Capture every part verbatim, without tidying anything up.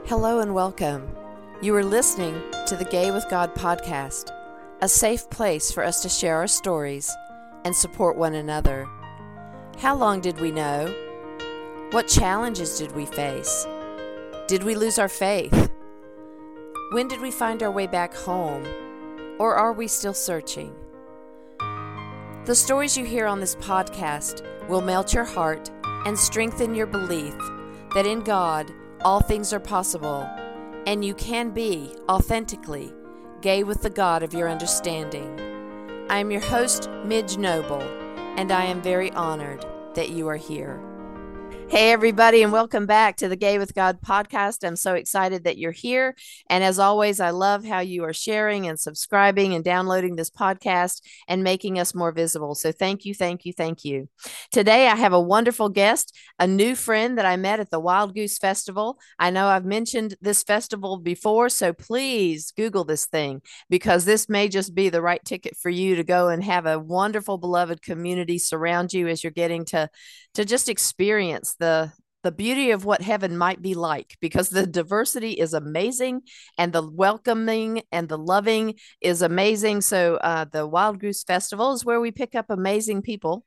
Hello and welcome. You are listening to the Gay with God podcast, a safe place for us to share our stories and support one another. How long did we know? What challenges did we face? Did we lose our faith? When did we find our way back home? Or are we still searching? The stories you hear on this podcast will melt your heart and strengthen your belief that in God, all things are possible, and you can be authentically gay with the God of your understanding. I am your host, Midge Noble, and I am very honored that you are here. Hey, everybody, and welcome back to the Gay with God podcast. I'm so excited that you're here. And as always, I love how you are sharing and subscribing and downloading this podcast and making us more visible. So thank you, thank you, thank you. Today, I have a wonderful guest, a new friend that I met at the Wild Goose Festival. I know I've mentioned this festival before, so please Google this thing, because this may just be the right ticket for you to go and have a wonderful, beloved community surround you as you're getting to, to just experience the the beauty of what heaven might be like, because the diversity is amazing and the welcoming and the loving is amazing. So uh, the Wild Goose Festival is where we pick up amazing people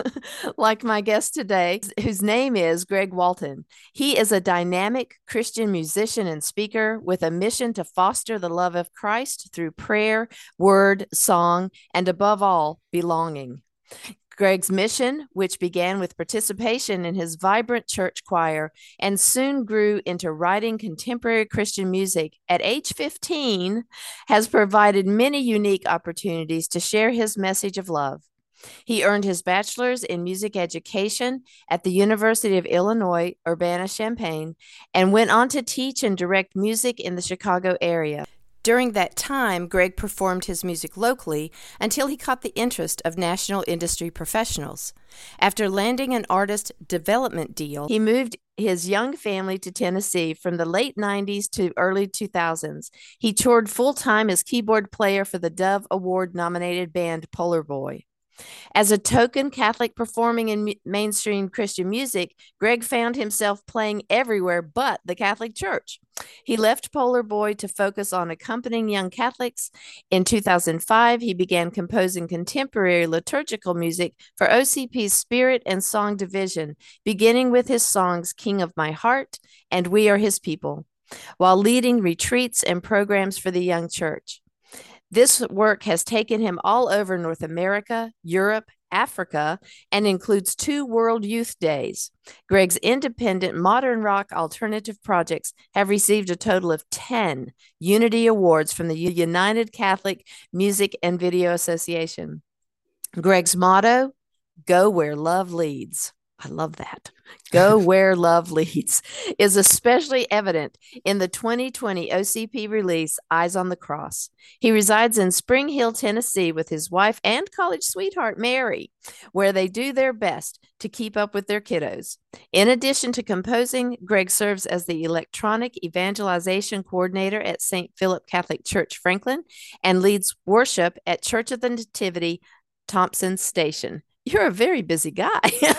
like my guest today, whose name is Greg Walton. He is a dynamic Christian musician and speaker with a mission to foster the love of Christ through prayer, word, song, and above all, belonging. Greg's mission, which began with participation in his vibrant church choir and soon grew into writing contemporary Christian music at age fifteen, has provided many unique opportunities to share his message of love. He earned his bachelor's in music education at the University of Illinois, Urbana-Champaign, and went on to teach and direct music in the Chicago area. During that time, Greg performed his music locally until he caught the interest of national industry professionals. After landing an artist development deal, he moved his young family to Tennessee from the late nineties to early two thousands. He toured full-time as keyboard player for the Dove Award-nominated band Polar Boy. As a token Catholic performing in mu- mainstream Christian music, Greg found himself playing everywhere but the Catholic Church. He left Polar Boy to focus on accompanying young Catholics. In two thousand five, he began composing contemporary liturgical music for O C P's Spirit and Song Division, beginning with his songs King of My Heart and We Are His People, while leading retreats and programs for the young church. This work has taken him all over North America, Europe, Africa, and includes two World Youth Days. Greg's independent modern rock alternative projects have received a total of ten Unity Awards from the United Catholic Music and Video Association. Greg's motto, "Go where love leads." I love that. Go where love leads is especially evident in the twenty twenty O C P release, Eyes on the Cross. He resides in Spring Hill, Tennessee with his wife and college sweetheart, Mary, where they do their best to keep up with their kiddos. In addition to composing, Greg serves as the electronic evangelization coordinator at Saint Philip Catholic Church, Franklin, and leads worship at Church of the Nativity, Thompson Station. You're a very busy guy.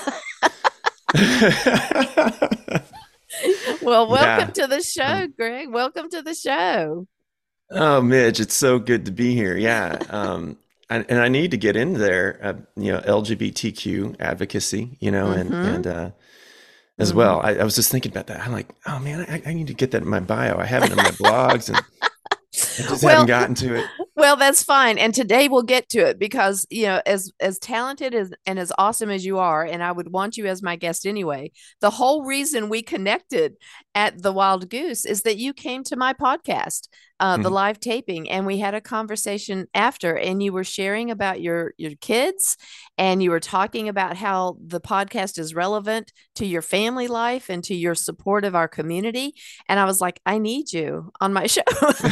Well, welcome yeah. to the show, Greg. Welcome to the show. Oh, Midge, it's so good to be here. Yeah. Um, and, and I need to get in there, uh, you know, L G B T Q advocacy, you know, mm-hmm. and, and uh, as mm-hmm. well. I, I was just thinking about that. I'm like, oh, man, I, I need to get that in my bio. I have it in my blogs and I just well, haven't gotten to it. Well, that's fine. And today we'll get to it because, you know, as as talented as and as awesome as you are, and I would want you as my guest anyway, the whole reason we connected at the Wild Goose is that you came to my podcast, uh, mm-hmm. the live taping, and we had a conversation after, and you were sharing about your, your kids, and you were talking about how the podcast is relevant to your family life and to your support of our community. And I was like, I need you on my show.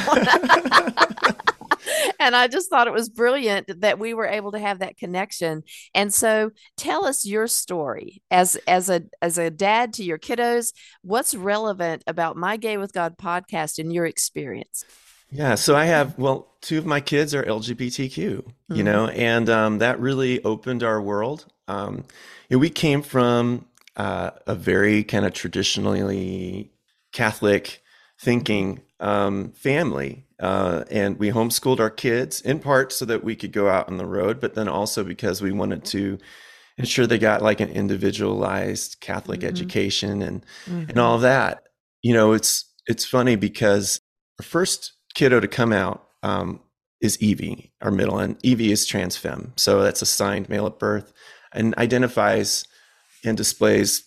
And I just thought it was brilliant that we were able to have that connection. And so tell us your story as, as a, as a dad to your kiddos. What's relevant about my Gay with God podcast in your experience? Yeah. So I have, well, two of my kids are L G B T Q, mm-hmm. you know, and um, that really opened our world. Um, you know, we came from uh, a very kind of traditionally Catholic thinking um, family. Uh, and we homeschooled our kids in part so that we could go out on the road, but then also because we wanted to ensure they got like an individualized Catholic Mhm. education and and Mhm. all of that. You know, it's it's funny because our first kiddo to come out um, is Evie, our middle, and Evie is trans femme, so that's assigned male at birth, and identifies and displays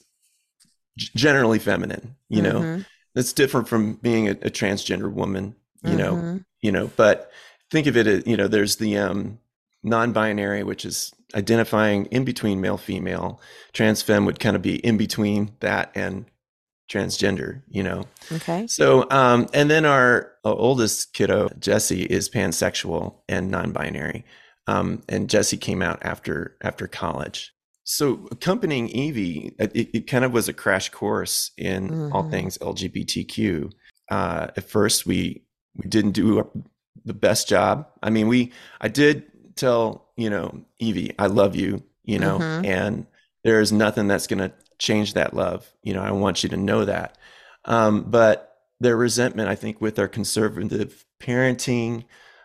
g- generally feminine. You know, Mhm. that's different from being a, a transgender woman. You know, Mhm. you know, but think of it as, you know, there's the um, non-binary, which is identifying in between male, female. Trans femme would kind of be in between that and transgender, you know. Okay. So, um, and then our, uh, oldest kiddo, Jesse, is pansexual and non-binary. Um, and Jesse came out after after college. So, accompanying Evie, it, it kind of was a crash course in all Mhm. things L G B T Q. Uh, at first, we we didn't do the best job. I mean, we I did tell, you know, Evie, I love you, you know, Mhm. and there is nothing that's going to change that love. You know, I want you to know that. Um, but their resentment, I think, with our conservative parenting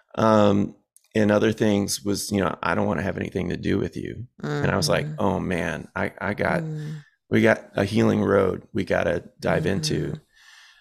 um, and other things was, you know, I don't want to have anything to do with you. And I was like, Mhm. oh man, I, I got, Mhm. we got a healing road we got to dive into. Mhm.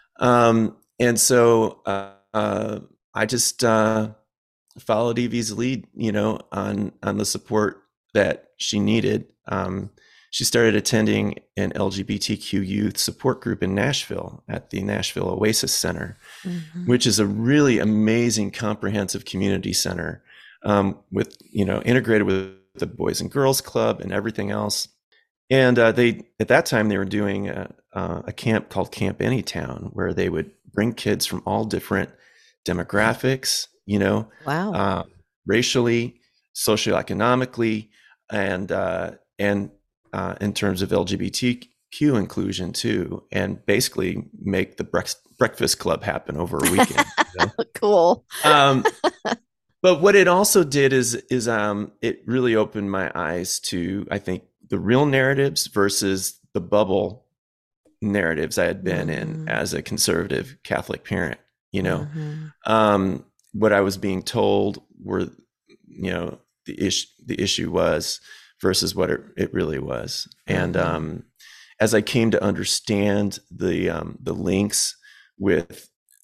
Um, and so uh, uh, I just uh, followed Evie's lead, you know, on on the support that she needed. Um, she started attending an L G B T Q youth support group in Nashville at the Nashville Oasis Center, Mhm. which is a really amazing, comprehensive community center um, with, you know, integrated with the Boys and Girls Club and everything else. And uh, they, at that time, they were doing a, uh, a camp called Camp Anytown, where they would bring kids from all different demographics, you know, Wow. uh, racially, socioeconomically, and uh, and uh, in terms of L G B T Q inclusion too, and basically make the brex- breakfast club happen over a weekend. You know? Cool. Um, but what it also did is is um, it really opened my eyes to, I think, the real narratives versus the bubble narratives I had been in Mhm. as a conservative Catholic parent. You know, Mhm. um, what I was being told were, you know, the issue the issue was versus what it, it really was. And Mhm. um, as I came to understand the um, the links with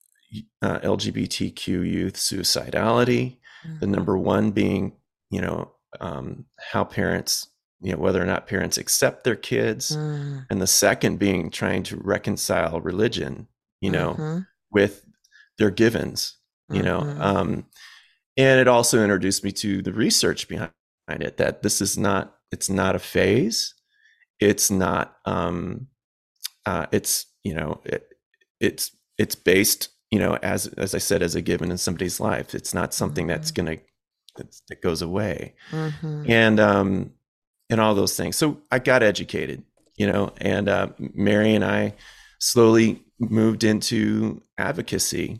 uh, L G B T Q youth suicidality, the Mhm. number one being, you know, um, how parents, you know, whether or not parents accept their kids, Mhm. and the second being trying to reconcile religion, you know, Mhm. with their givens, you know. Mhm. Um, and it also introduced me to the research behind it, that this is not, it's not a phase. It's not, um, uh, it's, you know, it, it's, it's based, you know, as, as I said, as a given in somebody's life. It's not something that's Mhm. going to, that goes away. Mhm. And, um, and all those things. So I got educated, you know, and uh, Mary and I slowly moved into advocacy.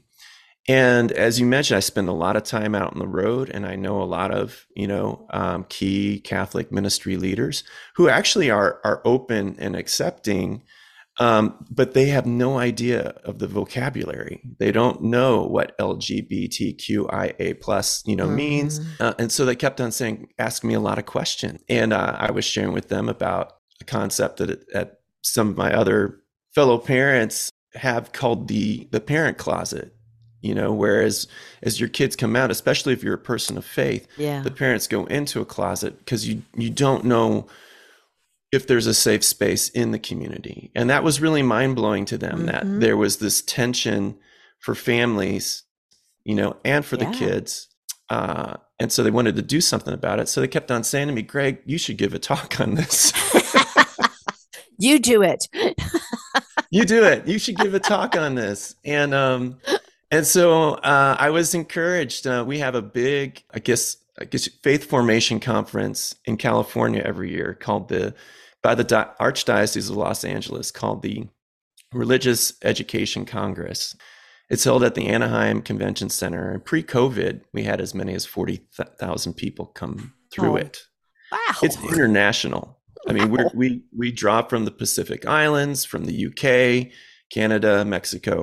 And as you mentioned, I spend a lot of time out on the road, and I know a lot of, you know, um, key Catholic ministry leaders who actually are are open and accepting, um, but they have no idea of the vocabulary. They don't know what L G B T Q I A plus, you know, means, Mhm. uh, and so they kept on saying, asking me a lot of questions, and uh, I was sharing with them about a concept that, that some of my other fellow parents have called the the parent closet. You know, whereas as your kids come out, especially if you're a person of faith, the Yeah. parents go into a closet because you you don't know if there's a safe space in the community. And that was really mind blowing to them, that Mhm. there was this tension for families, you know, and for the Yeah. kids. Uh, and so they wanted to do something about it. So they kept on saying to me, Greg, you should give a talk on this. You do it. You do it. You should give a talk on this. And, um, and so uh, I was encouraged. Uh, we have a big, I guess, I guess, faith formation conference in California every year called the, by the Di- Archdiocese of Los Angeles, called the Religious Education Congress. It's held at the Anaheim Convention Center. And pre-COVID, we had as many as forty thousand people come through Oh, it. It's wow. international. I mean, we Wow. we we draw from the Pacific Islands, from the U K, Canada, Mexico,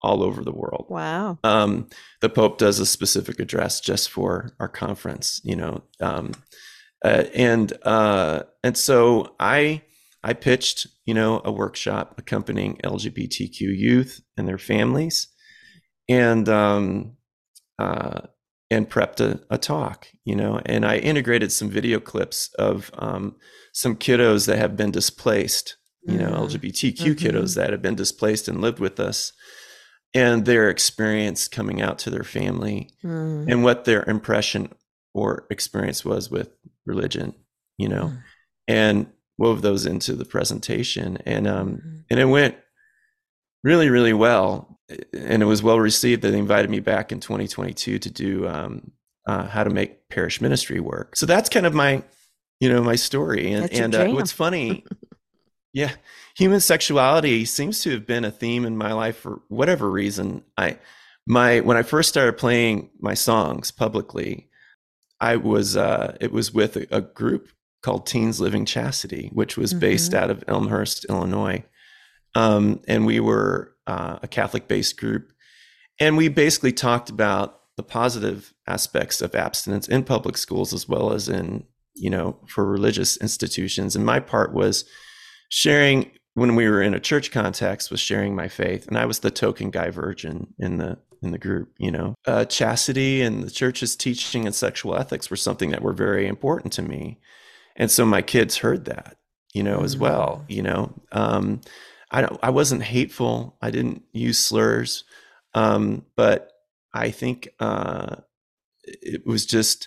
all over the world. Wow. Um, the Pope does a specific address just for our conference, you know, um, uh, and uh, and so I I pitched, you know, a workshop accompanying L G B T Q youth and their families, and um, uh, and prepped a, a talk, you know, and I integrated some video clips of um, some kiddos that have been displaced, you know, mm-hmm. L G B T Q mm-hmm. kiddos that have been displaced and lived with us, and their experience coming out to their family, mm. and what their impression or experience was with religion, you know, mm. and wove those into the presentation. And um, mm-hmm. and it went really, really well. And it was well received. They invited me back in twenty twenty-two to do um, uh, how to make parish ministry work. So that's kind of my, you know, my story. And, and uh, what's funny, yeah, human sexuality seems to have been a theme in my life for whatever reason. I, my, when I first started playing my songs publicly, I was, uh, it was with a, a group called Teens Living Chastity, which was mm-hmm. based out of Elmhurst, Illinois. Um, and we were uh, a Catholic-based group, and we basically talked about the positive aspects of abstinence in public schools as well as in, you know, for religious institutions. And my part was sharing, when we were in a church context, was sharing my faith, and I was the token guy virgin in the in the group. You know, uh, chastity and the church's teaching and sexual ethics were something that were very important to me, and so my kids heard that, you know, mm-hmm. as well. You know. Um, I don't, I wasn't hateful. I didn't use slurs. Um, but I think, uh, it was just,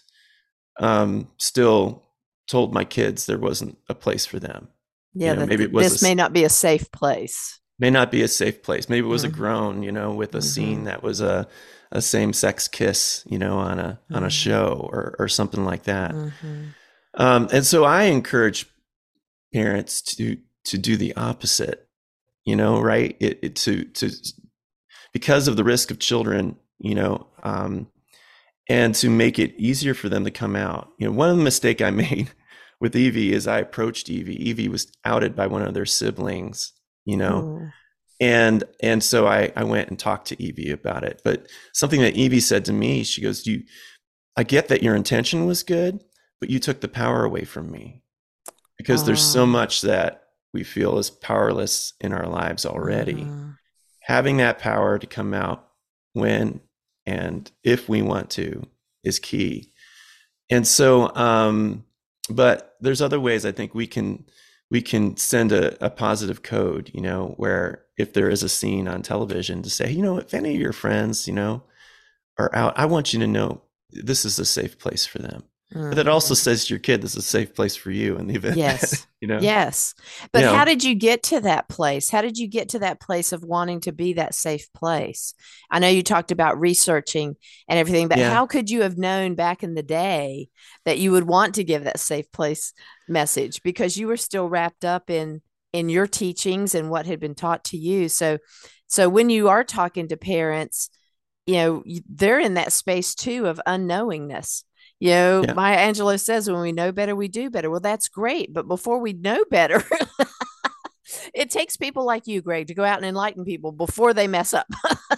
um, still told my kids there wasn't a place for them. Yeah. You know, that, maybe it was this a, may not be a safe place. May not be a safe place. Maybe it was mm-hmm. a groan, you know, with a mm-hmm. scene that was a, a same sex kiss, you know, on a, mm-hmm. on a show or, or something like that. Mm-hmm. Um, and so I encourage parents to, to do the opposite. You know, right? It, it to to because of the risk of children, you know, um, and to make it easier for them to come out. You know, one of the mistake I made with Evie is I approached Evie. Evie was outed by one of their siblings, you know, oh. and and so I I went and talked to Evie about it. But something that Evie said to me, she goes, "You, I get that your intention was good, but you took the power away from me, because oh. there's so much that we feel is powerless in our lives already. Uh-huh. Having that power to come out when and if we want to is key." And so, um, but there's other ways I think we can we can send a, a positive code, you know, where if there is a scene on television, to say, you know, if any of your friends, you know, are out, I want you to know this is a safe place for them. Mm-hmm. But that also says to your kid, this is a safe place for you in the event. Yes. you know? Yes. But you know, how did you get to that place? How did you get to that place of wanting to be that safe place? I know you talked about researching and everything, but yeah. how could you have known back in the day that you would want to give that safe place message? Because you were still wrapped up in, in your teachings and what had been taught to you. So, so when you are talking to parents, you know, they're in that space too of unknowingness. You know, yeah. Maya Angelou says, when we know better, we do better. Well, that's great. But before we know better, it takes people like you, Greg, to go out and enlighten people before they mess up.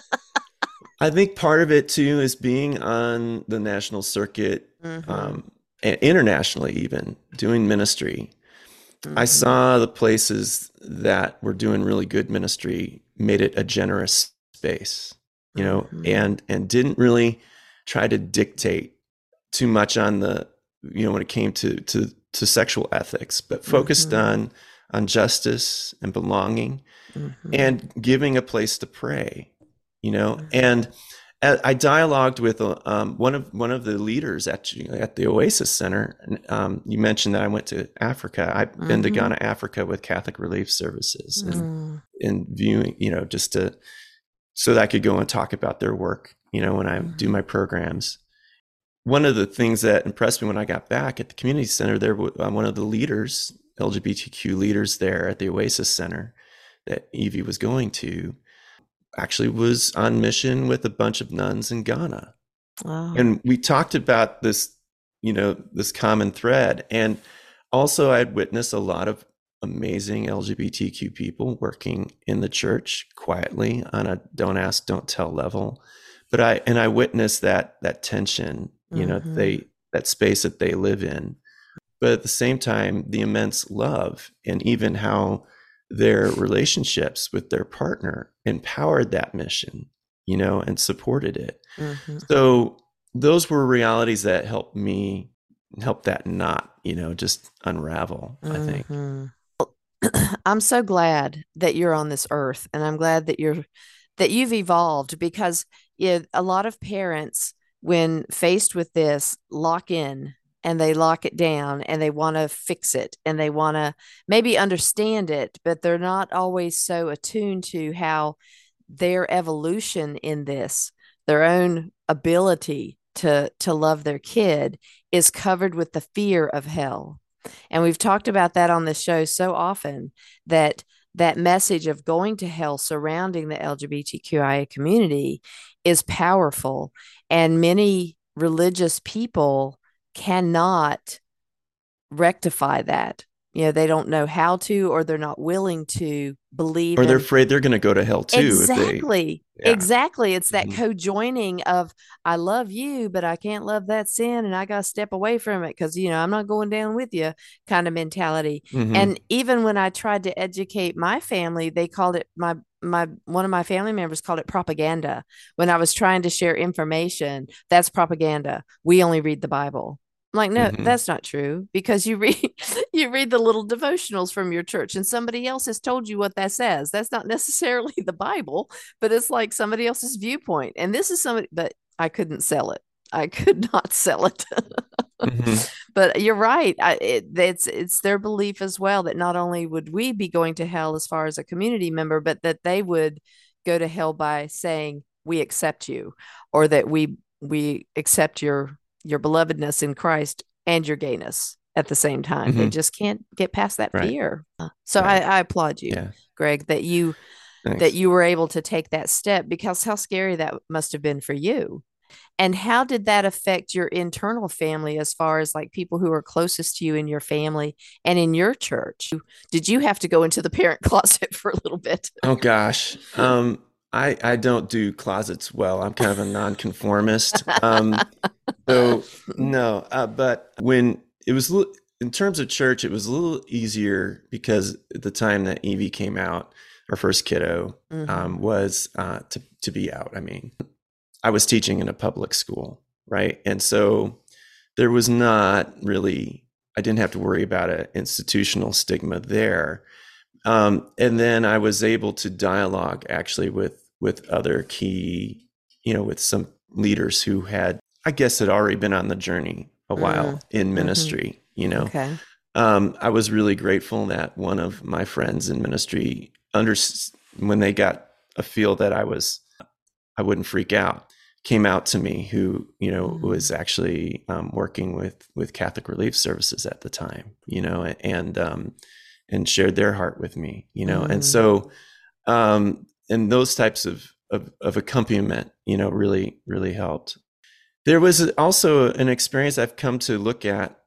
I think part of it, too, is being on the national circuit, mm-hmm. um, and internationally even, doing ministry. Mm-hmm. I saw the places that were doing really good ministry made it a generous space, you know, mm-hmm. and and didn't really try to dictate too much on the, you know, when it came to to to sexual ethics, but focused mm-hmm. on on justice and belonging, mm-hmm. and giving a place to pray, you know. Mm-hmm. And I dialogued with um, one of one of the leaders at at the Oasis Center. And, um, you mentioned that I went to Africa. I've mm-hmm. been to Ghana, Africa, with Catholic Relief Services, and mm. and viewing, you know, just to so that I could go and talk about their work, you know, when I mm-hmm. do my programs. One of the things that impressed me when I got back at the community center, there was uh, one of the leaders, L G B T Q leaders there at the Oasis Center that Evie was going to, actually was on mission with a bunch of nuns in Ghana. Wow. And we talked about this, you know, this common thread. And also I'd witnessed a lot of amazing L G B T Q people working in the church quietly on a don't ask, don't tell level. But I, and I witnessed that, that tension, you Mm-hmm. know, they, that space that they live in, but at the same time, the immense love and even how their relationships with their partner empowered that mission, you know, and supported it. Mm-hmm. So those were realities that helped me, help that knot, you know, just unravel, I think. Mm-hmm. I'm so glad that you're on this earth, and I'm glad that you're that you've evolved, because yeah, a lot of parents, when faced with this, lock in and they lock it down and they want to fix it and they want to maybe understand it, but they're not always so attuned to how their evolution in this, their own ability to to love their kid, is covered with the fear of hell. And we've talked about that on the show so often, that that message of going to hell surrounding the L G B T Q I A community is powerful. And many religious people cannot rectify that. You know, they don't know how to, or they're not willing to believe Or they're in. afraid they're going to go to hell too. Exactly. If they, yeah. Exactly. It's that Mhm. co-joining of, I love you, but I can't love that sin, and I got to step away from it because, you know, I'm not going down with you kind of mentality. Mhm. And even when I tried to educate my family, they called it, my my one of my family members called it propaganda. When I was trying to share information, that's propaganda. We only read the Bible. I'm like, no, Mhm. that's not true, because you read you read the little devotionals from your church and somebody else has told you what that says. That's not necessarily the Bible, but it's like somebody else's viewpoint. And this is somebody, but I couldn't sell it. I could not sell it. Mhm. But you're right. I, it, it's it's their belief as well that not only would we be going to hell as far as a community member, but that they would go to hell by saying we accept you, or that we we accept your your belovedness in Christ and your gayness at the same time. They Mhm. just can't get past that Right. fear. So Right. I, I applaud you, Yeah. Greg, that you Thanks. that you were able to take that step, because how scary that must have been for you. And how did that affect your internal family, as far as like people who are closest to you in your family and in your church? Did you have to go into the parent closet for a little bit? Oh gosh. Um, I I don't do closets well. I'm kind of a nonconformist. Um, so no, uh, but when it was li- in terms of church, it was a little easier because at the time that Evie came out, our first kiddo, Mhm. um, was uh, to to be out. I mean, I was teaching in a public school, right? And so there was not really, I didn't have to worry about an institutional stigma there. Um, and then I was able to dialogue actually with with other key, you know, with some leaders who had, I guess, had already been on the journey a while Mm. in Mhm. ministry. You know, Okay. um, I was really grateful that one of my friends in ministry, under when they got a feel that I was, I wouldn't freak out, came out to me, who, you know, Mhm. was actually um, working with with Catholic Relief Services at the time, you know, and um, and shared their heart with me, you know, Mm. and so um, and those types of, of of accompaniment, you know, really really helped. There was also an experience I've come to look at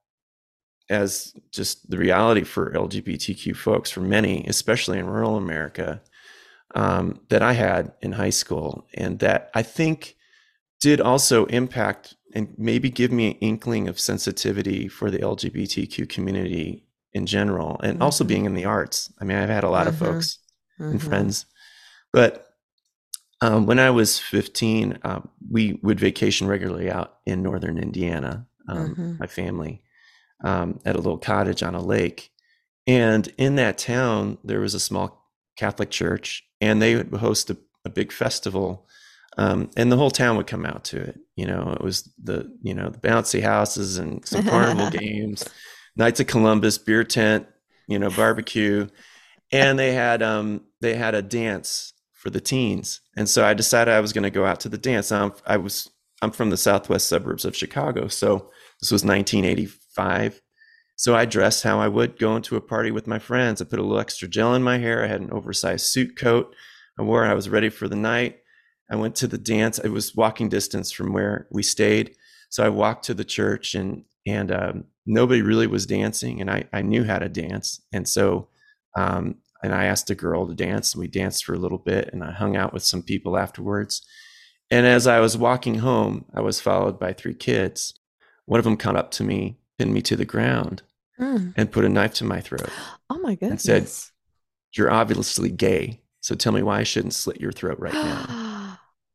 as just the reality for L G B T Q folks, for many, especially in rural America, um, that I had in high school, and that I think did also impact and maybe give me an inkling of sensitivity for the L G B T Q community in general, and also Mhm. being in the arts. I mean, I've had a lot of Mhm. folks and Mhm. friends, but um, when I was fifteen, uh, we would vacation regularly out in northern Indiana, um, Mhm. my family, um, at a little cottage on a lake. And in that town, there was a small Catholic church, and they would host a, a big festival, um, and the whole town would come out to it. You know, it was the you know the bouncy houses and some carnival games, Knights of Columbus, beer tent, you know, barbecue, and they had um, they had a dance for the teens. And so I decided I was going to go out to the dance. I'm, I was I'm from the southwest suburbs of Chicago, so this was nineteen eighty-five. So I dressed how I would go into a party with my friends. I put a little extra gel in my hair. I had an oversized suit coat I wore. I was ready for the night. I went to the dance. It was walking distance from where we stayed. So I walked to the church, and and um, nobody really was dancing, and I, I knew how to dance. And so Um, and I asked a girl to dance, and we danced for a little bit, and I hung out with some people afterwards. And as I was walking home, I was followed by three kids. One of them come up to me, pinned me to the ground, Mm. and put a knife to my throat Oh my and said, goodness. "You're obviously gay. So tell me why I shouldn't slit your throat right now."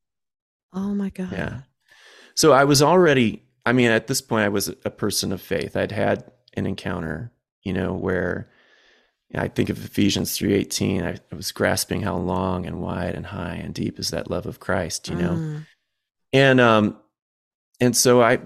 Oh my God. Yeah. So I was already, I mean, at this point, I was a person of faith. I'd had an encounter, you know, where I think of Ephesians three eighteen. I was grasping how long and wide and high and deep is that love of Christ, you know? Mm. And, um, and so I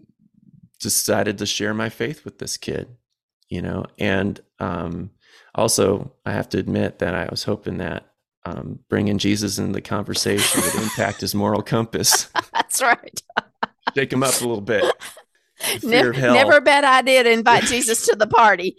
decided to share my faith with this kid, you know? And, um, also I have to admit that I was hoping that, um, bringing Jesus into the conversation would impact his moral compass, That's right. shake him up a little bit. The fear Never, of hell. never a bad idea to invite Jesus to the party.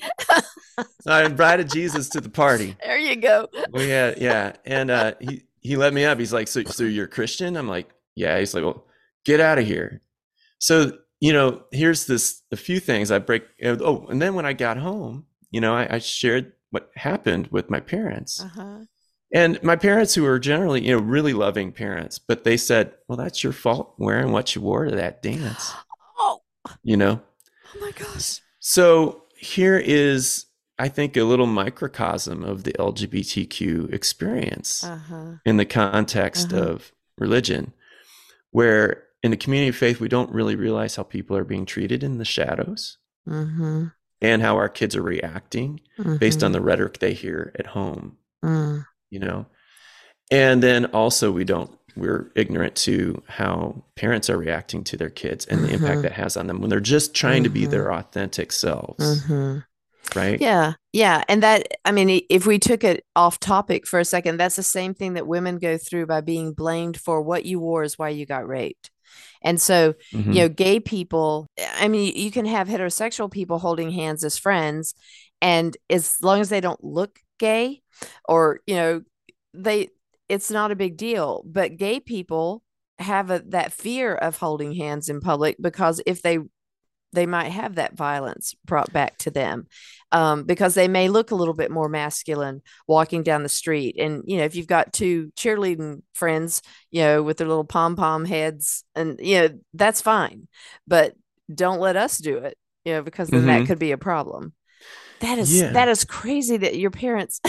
I invited Jesus to the party. There you go. We had, yeah. And uh, he, he let me up. He's like, so, so you're a Christian? I'm like, yeah. He's like, well, get out of here. So, you know, here's this, a few things I break. Oh, and then when I got home, you know, I, I shared what happened with my parents. Uh-huh. And my parents, who are generally, you know, really loving parents, but they said, well, that's your fault wearing what you wore to that dance, Oh, you know? oh my gosh. So here is, I think, a little microcosm of the L G B T Q experience Uh-huh. in the context Uh-huh. of religion, where in the community of faith, we don't really realize how people are being treated in the shadows Mm-hmm. and how our kids are reacting Mm-hmm. based on the rhetoric they hear at home, Mm. you know? And then also we don't, we're ignorant to how parents are reacting to their kids and the Mm-hmm. impact that has on them when they're just trying to be Mm-hmm. their authentic selves, Mm-hmm. right? Yeah. Yeah. And that, I mean, i- if we took it off topic for a second, that's the same thing that women go through by being blamed for what you wore is why you got raped. And so, Mm-hmm. you know, gay people, I mean, you can have heterosexual people holding hands as friends, and as long as they don't look gay or, you know, they, it's not a big deal. But gay people have a, that fear of holding hands in public because if they they might have that violence brought back to them, um, because they may look a little bit more masculine walking down the street. And, you know, if you've got two cheerleading friends, you know, with their little pom pom heads, and, you know, that's fine. But don't let us do it, you know, because then Mm-hmm. that could be a problem. That is, Yeah. that is crazy that your parents,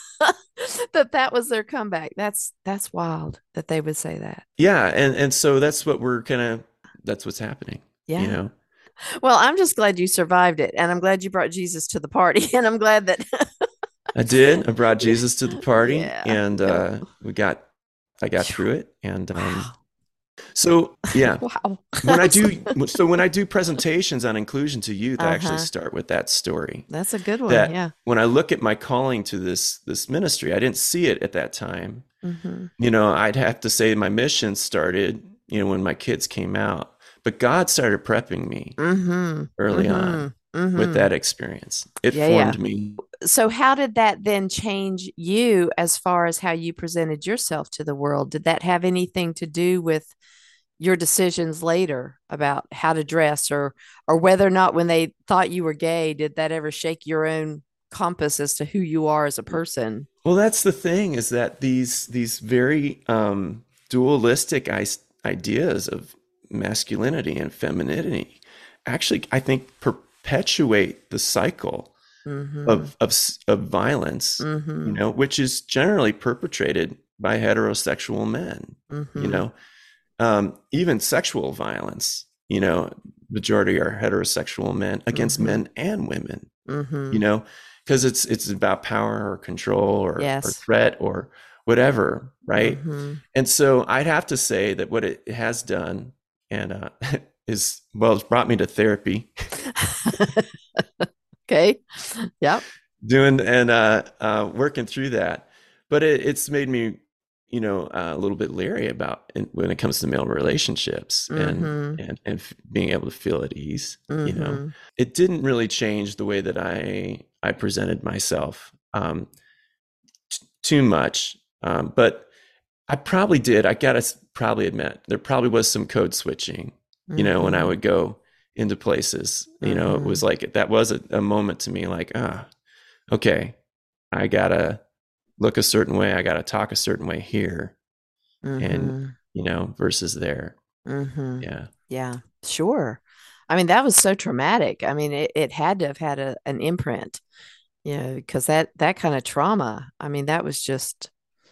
that that was their comeback. That's, that's wild that they would say that. Yeah. And, and so that's what we're kind of, that's what's happening, Yeah. you know? Well, I'm just glad you survived it. And I'm glad you brought Jesus to the party. And I'm glad that I did. I brought Jesus to the party, Yeah. and uh, we got, I got through it. And um, Wow. so, yeah, Wow. when I do, so when I do presentations on inclusion to youth, I actually Uh-huh. start with that story. That's a good one. That Yeah. when I look at my calling to this this ministry, I didn't see it at that time. Mm-hmm. You know, I'd have to say my mission started, you know, when my kids came out. But God started prepping me Mm-hmm. early mm-hmm. on mm-hmm. with that experience. It Yeah, formed yeah. me. So how did that then change you as far as how you presented yourself to the world? Did that have anything to do with your decisions later about how to dress, or or whether or not when they thought you were gay, did that ever shake your own compass as to who you are as a person? Well, that's the thing, is that these these very um, dualistic I- ideas of masculinity and femininity actually, I think, perpetuate the cycle Mm-hmm. of of of violence, Mm-hmm. you know, which is generally perpetrated by heterosexual men. Mm-hmm. You know, um, even sexual violence. You know, majority are heterosexual men against Mhm. men and women. Mm-hmm. You know, because it's it's about power or control or, Yes. or threat or whatever, right? Mm-hmm. And so I'd have to say that what it has done and uh, is, well, it's brought me to therapy, Okay. Yep. doing and uh, uh, working through that. But it, it's made me, you know, uh, a little bit leery about in, when it comes to male relationships and Mhm. and and f- being able to feel at ease. You know, Mhm. it didn't really change the way that I I presented myself um, t- too much, um, but I probably did. I gotta s- probably admit there probably was some code switching. You know, when I Mhm. would go into places, you know, it was like that was a, a moment to me, like, ah, okay, I gotta look a certain way, I gotta talk a certain way here, Mm-hmm. and you know, versus there. Mm-hmm. Yeah. Yeah, sure. I mean, that was so traumatic. I mean, it, it had to have had a, an imprint, you know, because that that kind of trauma, I mean, that was just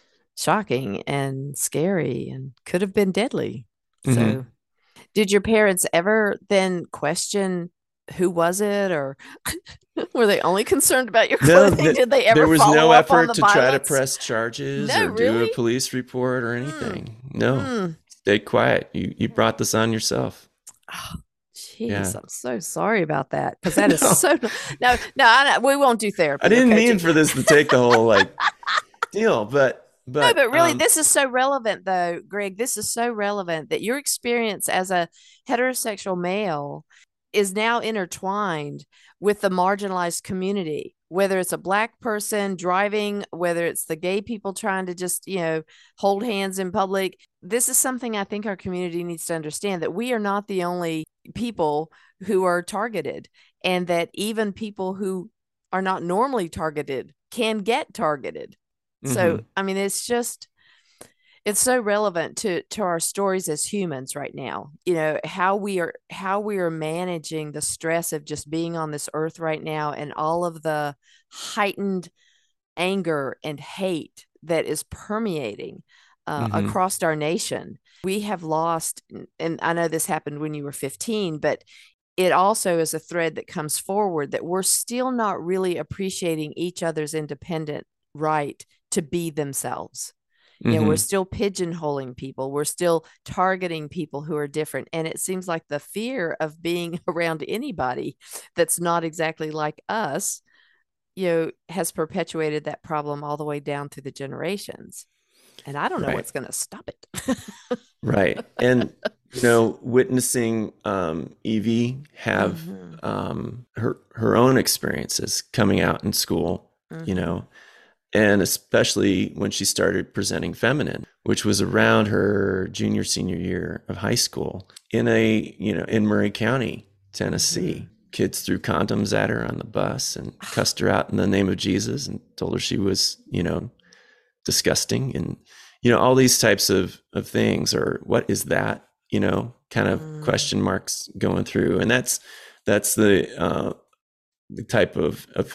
shocking and scary and could have been deadly. Mm-hmm. So, did your parents ever then question who was it, or were they only concerned about your No, clothing? th- Did they there ever was follow no up on the effort to try to violence? press charges No, or do a really? police report or Mm, anything. No, mm. stay quiet. You you brought this on yourself. Oh, jeez, Yeah. I'm so sorry about that because that is No, so. No, no, I, we won't do I therapy. didn't Okay, mean for this to take the whole like deal, but no, but but really, um this is so relevant, though, Greg. This is so relevant that your experience as a heterosexual male is now intertwined with the marginalized community, whether it's a black person driving, whether it's the gay people trying to just, you know, hold hands in public. This is something I think our community needs to understand, that we are not the only people who are targeted, and that even people who are not normally targeted can get targeted. So, mhm. I mean, it's just, it's so relevant to to our stories as humans right now. You know, how we are how we are managing the stress of just being on this earth right now, and all of the heightened anger and hate that is permeating uh, Mhm. across our nation. We have lost, and I know this happened when you were fifteen, but it also is a thread that comes forward, that we're still not really appreciating each other's independent right to be themselves. You know, we're Mhm. still pigeonholing people. We're still targeting people who are different. And it seems like the fear of being around anybody that's not exactly like us, you know, has perpetuated that problem all the way down through the generations. And I don't know Right. what's going to stop it. Right. And you know, witnessing um Evie have Mm-hmm. um her her own experiences coming out in school, you Mm-hmm. know, and especially when she started presenting feminine, which was around her junior senior year of high school in a, you know, in Murray County, Mm-hmm. Tennessee. Kids threw condoms at her on the bus and cussed her out in the name of Jesus and told her she was, you know, disgusting, and you know, all these types of of things, or what is that, you know, kind of Mm-hmm. question marks going through. And that's that's the uh the type of of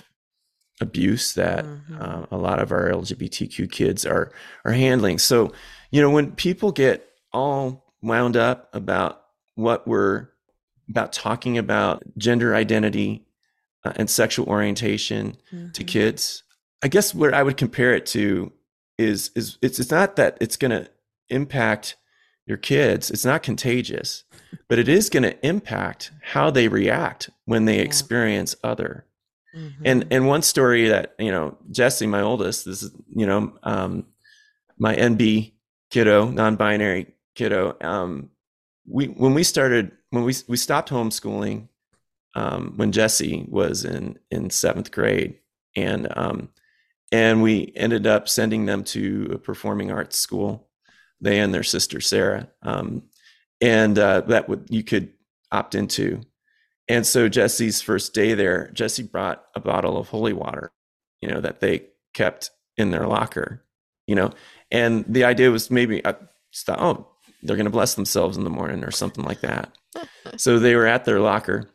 abuse that Mm-hmm. uh, a lot of our L G B T Q kids are are handling. So, you know, when people get all wound up about what we're about talking about gender identity uh, and sexual orientation to Mm-hmm. kids, I guess what I would compare it to is is it's it's not that it's going to impact your kids. It's not contagious, but it is going to impact how they react when they Yeah. experience other. And Mm-hmm. and one story that, you know, Jesse, my oldest, this is, you know, um, my N B kiddo, non-binary kiddo. Um, we when we started when we we stopped homeschooling um, when Jesse was in in seventh grade, and um, and we ended up sending them to a performing arts school. They and their sister Sarah, um, and uh, that would you could opt into. And so Jesse's first day there, Jesse brought a bottle of holy water, you know, that they kept in their locker, you know, and the idea was maybe I thought, oh, they're going to bless themselves in the morning or something like that. So they were at their locker,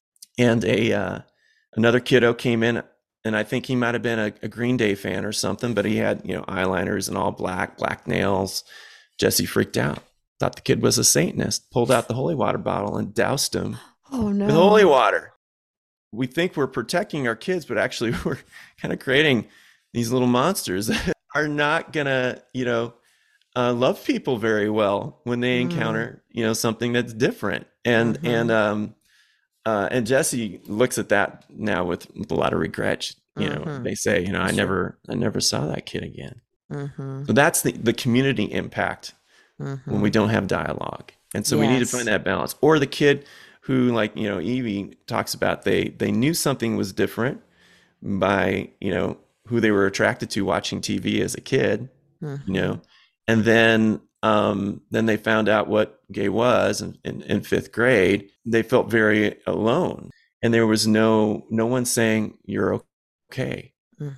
and a uh, another kiddo came in, and I think he might have been a, a Green Day fan or something, but he had, you know, eyeliners and all black, black nails. Jesse freaked out, thought the kid was a Satanist, pulled out the holy water bottle and doused him Oh, with holy no. water. We think we're protecting our kids, but actually we're kind of creating these little monsters that are not gonna, you know, uh, love people very well when they Mm. encounter, you know, something that's different. And and Mm-hmm. um uh, and Jesse looks at that now with, with a lot of regret. You know, Mm-hmm. they say, you know, I Sure. never I never saw that kid again. Mm-hmm. So that's the the community impact when we Mm-hmm. don't have dialogue. And so we need to find Yes. that balance. Or the kid who, like, you know, Evie talks about, they they knew something was different by, you know, who they were attracted to watching T V as a kid, you Mm-hmm. know, and then um, then they found out what gay was in, in, in fifth grade. They felt very alone, and there was no no one saying you're okay. Mm-hmm.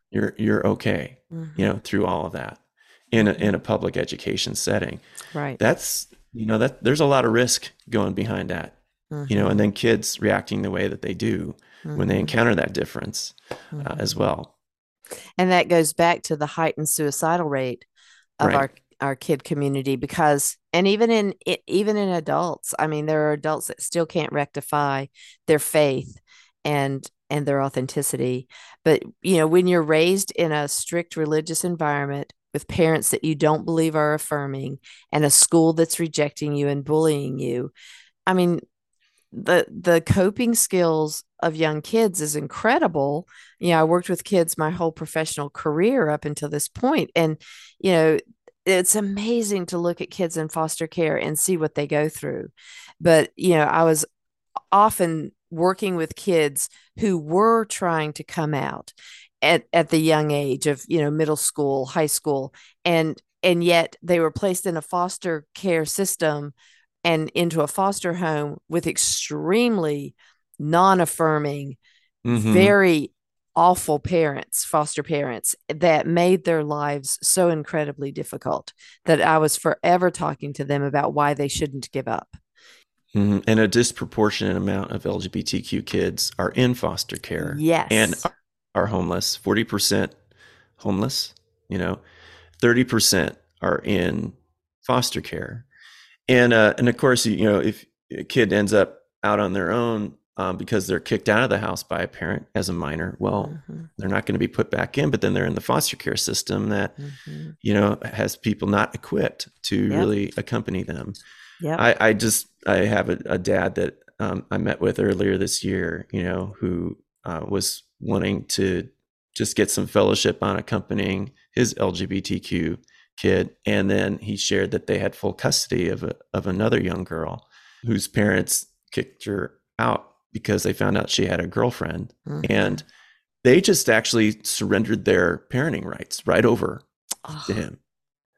you're you're okay, Mm-hmm. you know, through all of that in a, in a public education setting. Right. That's, you know, that there's a lot of risk going behind that, you know, Mm-hmm. and then kids reacting the way that they do when they Mm-hmm. encounter that difference uh, Mm-hmm. as well. And that goes back to the heightened suicidal rate of Right. our our kid community, because and even in it, even in adults, I mean, there are adults that still can't rectify their faith and and their authenticity. But you know, when you're raised in a strict religious environment with parents that you don't believe are affirming, and a school that's rejecting you and bullying you, I mean, the the coping skills of young kids is incredible. You know, I worked with kids my whole professional career up until this point, and you know, it's amazing to look at kids in foster care and see what they go through. But you know, I was often working with kids who were trying to come out at, at the young age of, you know, middle school, high school, and and yet they were placed in a foster care system and into a foster home with extremely non-affirming, Mm-hmm. very awful parents, foster parents, that made their lives so incredibly difficult that I was forever talking to them about why they shouldn't give up. Mm-hmm. And a disproportionate amount of L G B T Q kids are in foster care and Yes. are homeless. forty percent homeless, you know, thirty percent are in foster care. And uh, and of course, you know, if a kid ends up out on their own um, because they're kicked out of the house by a parent as a minor, well, Mm-hmm. they're not going to be put back in. But then they're in the foster care system that, Mm-hmm. you know, has people not equipped to Yep. really accompany them. Yep. I, I just I have a, a dad that um, I met with earlier this year, you know, who uh, was wanting to just get some fellowship on accompanying his L G B T Q kid, and then he shared that they had full custody of a, of another young girl whose parents kicked her out because they found out she had a girlfriend, Mm-hmm. and they just actually surrendered their parenting rights right over to Oh. him.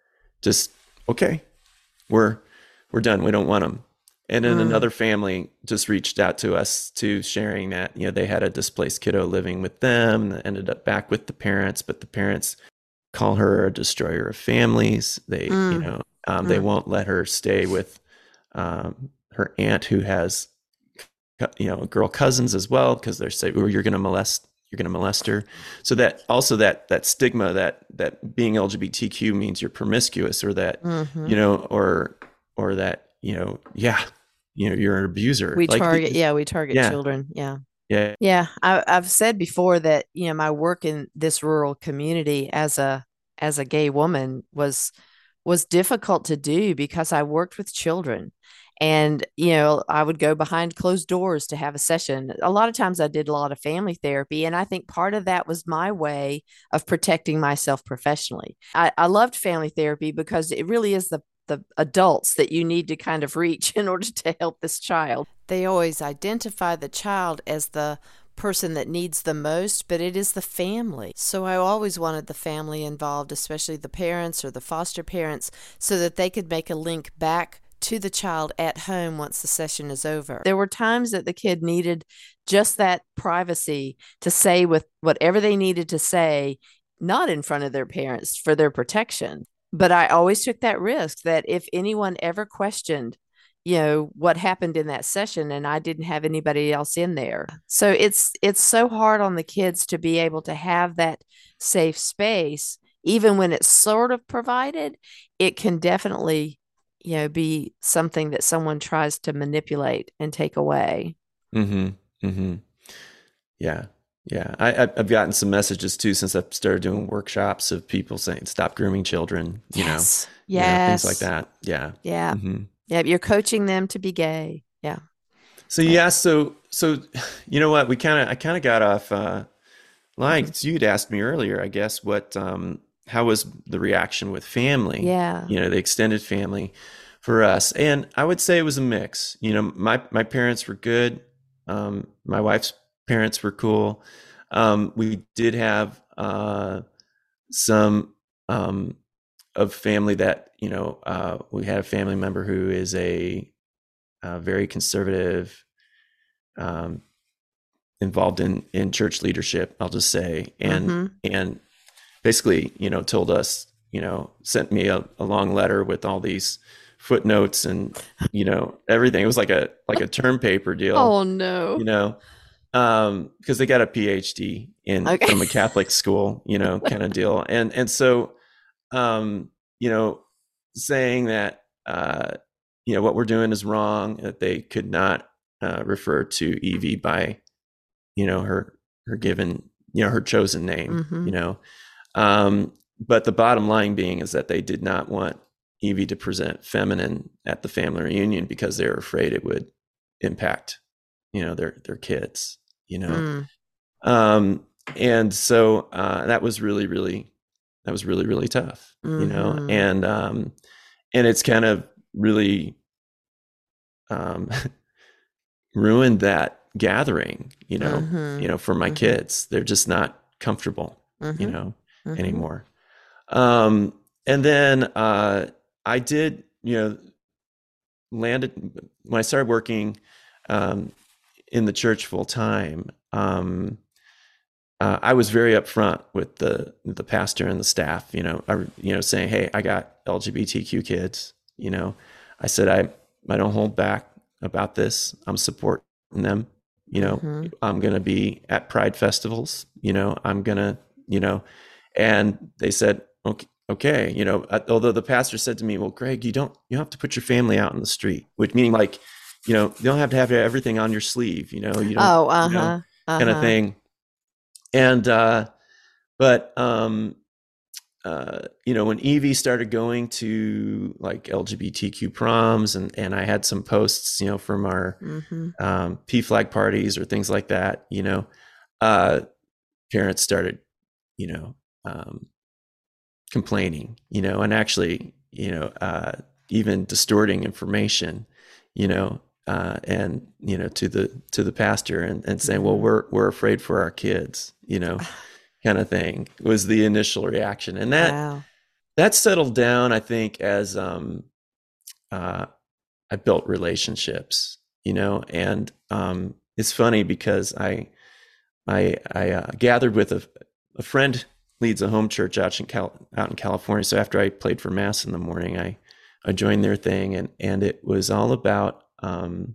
Just okay, we're we're done. We don't want them. And then Mm. another family just reached out to us too, sharing that, you know, they had a displaced kiddo living with them that ended up back with the parents, but the parents call her a destroyer of families. They, you Mm. know, um, they Mm. won't let her stay with um, her aunt who has, you know, girl cousins as well, because they're saying, "Oh, you're going to molest, you're going to molest her." So that also that that stigma that that being L G B T Q means you're promiscuous, or that, Mm-hmm. you know, or or that, you know, yeah, you know, you're an abuser. We Like, target, yeah, we target yeah, children. Yeah. yeah, Yeah. I, I've said before that, you know, my work in this rural community as a as a gay woman was was difficult to do because I worked with children. And, you know, I would go behind closed doors to have a session. A lot of times I did a lot of family therapy. And I think part of that was my way of protecting myself professionally. I, I loved family therapy because it really is the the adults that you need to kind of reach in order to help this child. They always identify the child as the person that needs the most, but it is the family. So I always wanted the family involved, especially the parents or the foster parents, so that they could make a link back to the child at home once the session is over. There were times that the kid needed just that privacy to say with whatever they needed to say, not in front of their parents for their protection. But I always took that risk that if anyone ever questioned, you know, what happened in that session, and I didn't have anybody else in there. So it's it's so hard on the kids to be able to have that safe space. Even when it's sort of provided, it can definitely, you know, be something that someone tries to manipulate and take away. mm-hmm, mm-hmm, yeah. Yeah, I, I've gotten some messages too since I've started doing workshops of people saying, "Stop grooming children," you know, Yes. you know, things like Yes. that. Yeah. Yeah. Mm-hmm. Yeah. You're coaching them to be gay. Yeah. So Yeah. yeah, so so you know what, we kind of I kind of got off uh, line. Mhm. So you'd asked me earlier, I guess, what um, how was the reaction with family? Yeah. You know, the extended family for us, and I would say it was a mix. You know, my my parents were good. Um, my wife's parents were cool. Um, we did have uh, some um, of family that, you know, uh, we had a family member who is a, a very conservative um, involved in in church leadership, I'll just say, and Mm-hmm. and basically, you know, told us, you know, sent me a, a long letter with all these footnotes and, you know, everything. It was like a like a term paper deal, Oh you no. know, um, because they got a PhD in Okay. from a Catholic school, you know, kind of deal. And and so um, you know, saying that uh, you know, what we're doing is wrong, that they could not uh, refer to Evie by, you know, her her given, you know, her chosen name, Mm-hmm. you know. Um, but the bottom line being is that they did not want Evie to present feminine at the family reunion because they were afraid it would impact, you know, their their kids, you know. Mm. Um, and so uh, that was really, really, that was really, really tough, you know. Mm-hmm. And um, and it's kind of really um, ruined that gathering, you know, Mm-hmm. you know, for my Mm-hmm. kids. They're just not comfortable, you Mm-hmm. know, Mm-hmm. anymore. Um, and then uh, I did, you know, landed when I started working um, in the church full time. Um, uh, I was very upfront with the the pastor and the staff. You know, I, you know, saying, "Hey, I got L G B T Q kids." You know, I said I I don't hold back about this. I'm supporting them. You know, Mm-hmm. I'm gonna be at Pride festivals. You know, I'm gonna, you know, and they said, okay, okay. You know, uh, although the pastor said to me, "Well, Greg, you don't you don't have to put your family out in the street," which meaning like, you know, you don't have to have everything on your sleeve. You know, you don't, Oh, you know, uh-huh. kind of Uh-huh. thing. And uh, but um, uh, you know, when Evie started going to like L G B T Q proms, and and I had some posts, you know, from our Mm-hmm. um, P flag parties or things like that, you know, uh, parents started, you know, um, complaining, you know, and actually, you know, uh, even distorting information, you know, uh, and you know, to the to the pastor, and, and saying, well, Mm-hmm. we're we're afraid for our kids, you know, kind of thing was the initial reaction, and that Wow. that settled down, I think, as um, uh, I built relationships, you know, and um, it's funny because I I, I uh, gathered with a, a friend leads a home church out in Cal, out in California. So after I played for mass in the morning, I I joined their thing, and and it was all about um,